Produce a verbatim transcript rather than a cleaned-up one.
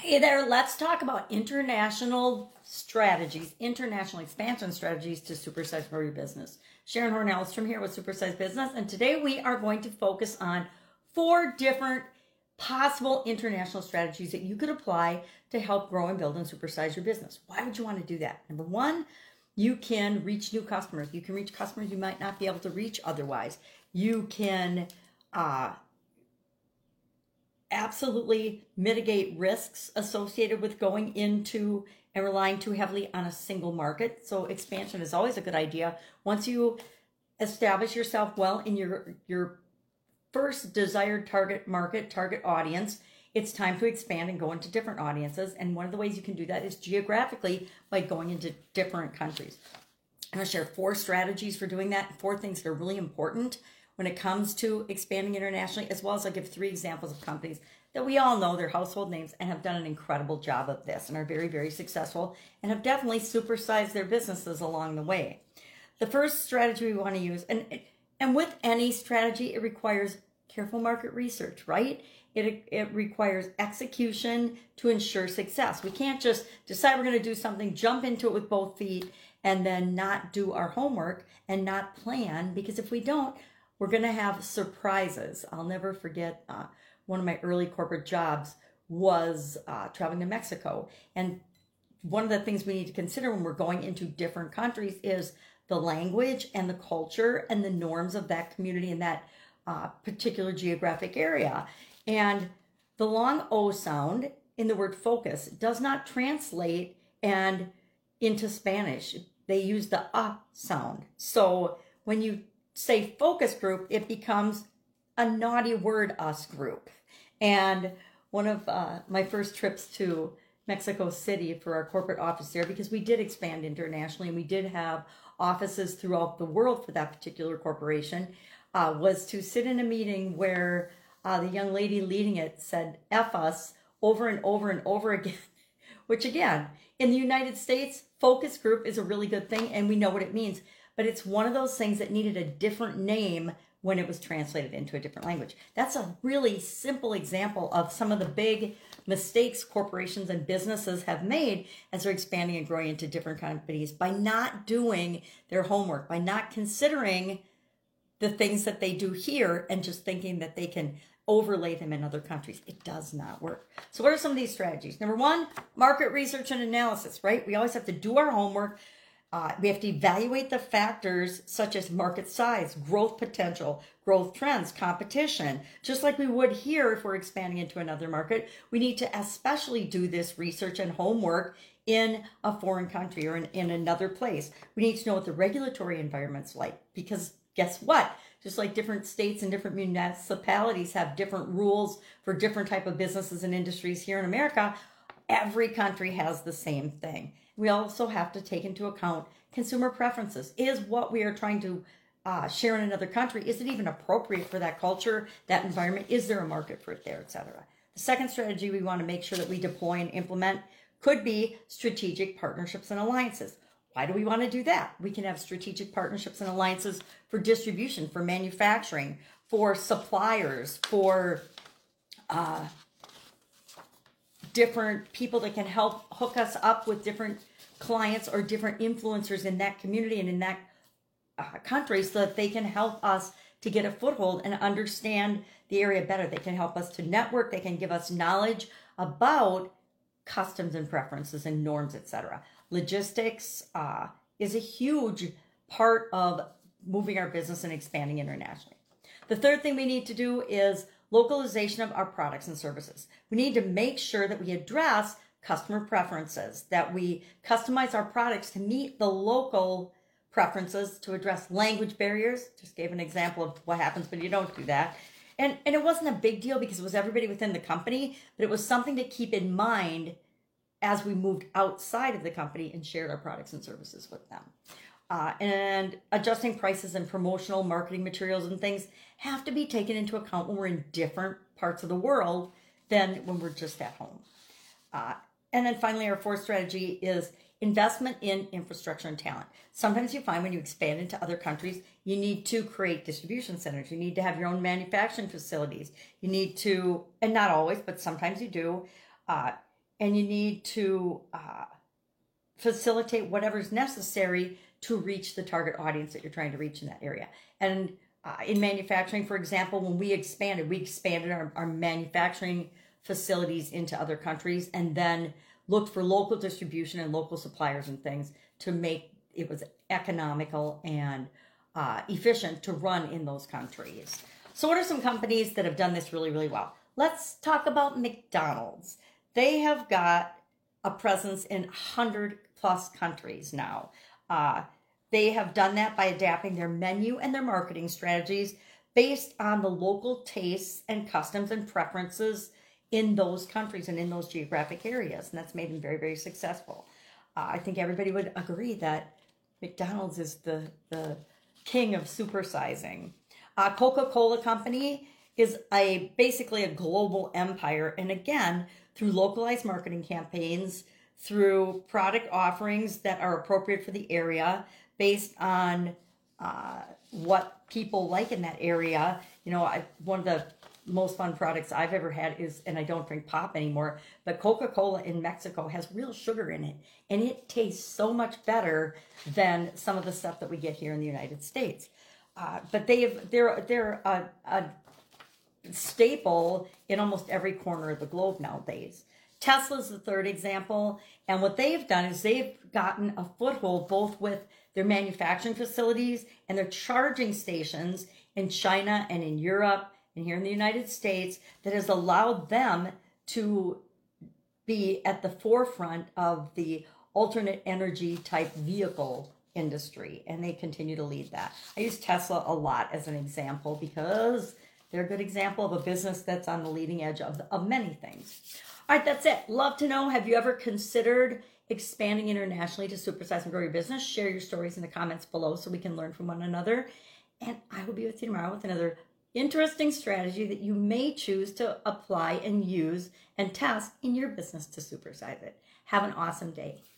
Hey there, let's talk about international strategies, international expansion strategies to supersize grow your business. Sharon Horn-Ellstrom here with Supersize Business, and today we are going to focus on four different possible international strategies that you could apply to help grow and build and supersize your business. Why would you want to do that? Number one, you can reach new customers. You can reach customers you might not be able to reach otherwise. You can uh, absolutely mitigate risks associated with going into and relying too heavily on a single market. So expansion is always a good idea. Once you establish yourself well in your your first desired target market, target audience, it's time to expand and go into different audiences. And one of the ways you can do that is geographically by going into different countries. I'm going to share four strategies for doing that, four things that are really important when it comes to expanding internationally, as well as I'll give three examples of companies that we all know, they're household names, and have done an incredible job of this and are very, very successful and have definitely supersized their businesses along the way. The first strategy we want to use, and and with any strategy, it requires careful market research, right? It, it requires execution to ensure success. We can't just decide we're going to do something, jump into it with both feet, and then not do our homework and not plan, because if we don't, we're going to have surprises. I'll never forget uh, one of my early corporate jobs was uh, traveling to Mexico. And one of the things we need to consider when we're going into different countries is the language and the culture and the norms of that community in that uh, particular geographic area. And the long O sound in the word focus does not translate and into Spanish. They use the uh sound. So when you say focus group, it becomes a naughty word, us group. And one of uh, my first trips to Mexico City for our corporate office there, because we did expand internationally and we did have offices throughout the world for that particular corporation, uh, was to sit in a meeting where uh, the young lady leading it said F us over and over and over again, which again, in the United States, focus group is a really good thing and we know what it means. But it's one of those things that needed a different name when it was translated into a different language. That's a really simple example of some of the big mistakes corporations and businesses have made as they're expanding and growing into different companies by not doing their homework, by not considering the things that they do here and just thinking that they can overlay them in other countries. It does not work. So what are some of these strategies? Number one, market research and analysis, right? We always have to do our homework. Uh, we have to evaluate the factors such as market size, growth potential, growth trends, competition. Just like we would here if we're expanding into another market, we need to especially do this research and homework in a foreign country or in, in another place. We need to know what the regulatory environment's like, because guess what? Just like different states and different municipalities have different rules for different type of businesses and industries here in America, every country has the same thing. We also have to take into account consumer preferences. Is what we are trying to uh, share in another country, is it even appropriate for that culture, that environment? Is there a market for it there, et cetera? The second strategy we want to make sure that we deploy and implement could be strategic partnerships and alliances. Why do we want to do that? We can have strategic partnerships and alliances for distribution, for manufacturing, for suppliers, for uh, different people that can help hook us up with different clients or different influencers in that community and in that uh, country so that they can help us to get a foothold and understand the area better. They can help us to network. They can give us knowledge about customs and preferences and norms, et cetera. Logistics uh, is a huge part of moving our business and expanding internationally. The third thing we need to do is localization of our products and services. We need to make sure that we address customer preferences, that we customize our products to meet the local preferences, to address language barriers. Just gave an example of what happens when you don't do that. And, and it wasn't a big deal because it was everybody within the company, but it was something to keep in mind as we moved outside of the company and shared our products and services with them. Uh, and adjusting prices and promotional marketing materials and things have to be taken into account when we're in different parts of the world than when we're just at home. Uh, and then finally, our fourth strategy is investment in infrastructure and talent. Sometimes you find when you expand into other countries, you need to create distribution centers. You need to have your own manufacturing facilities. You need to, and not always, but sometimes you do, uh, and you need to uh, facilitate whatever's necessary to reach the target audience that you're trying to reach in that area. And uh, in manufacturing, for example, when we expanded, we expanded our, our manufacturing facilities into other countries and then looked for local distribution and local suppliers and things to make it was economical and uh, efficient to run in those countries. So what are some companies that have done this really, really well? Let's talk about McDonald's. They have got a presence in one hundred plus countries now. Uh, they have done that by adapting their menu and their marketing strategies based on the local tastes and customs and preferences in those countries and in those geographic areas. And that's made them very, very successful. Uh, I think everybody would agree that McDonald's is the, the king of supersizing. Uh, Coca-Cola Company is a basically a global empire. And again, through localized marketing campaigns, through product offerings that are appropriate for the area based on uh, what people like in that area. You know, I, one of the most fun products I've ever had is, and I don't drink pop anymore, but Coca-Cola in Mexico has real sugar in it. And it tastes so much better than some of the stuff that we get here in the United States. Uh, but they have, they're, they're a, a staple in almost every corner of the globe nowadays. Tesla's the third example. And what they've done is they've gotten a foothold both with their manufacturing facilities and their charging stations in China and in Europe and here in the United States that has allowed them to be at the forefront of the alternate energy type vehicle industry. And they continue to lead that. I use Tesla a lot as an example because they're a good example of a business that's on the leading edge of, of many things. All right, that's it. Love to know, have you ever considered expanding internationally to supersize and grow your business? Share your stories in the comments below so we can learn from one another. And I will be with you tomorrow with another interesting strategy that you may choose to apply and use and test in your business to supersize it. Have an awesome day.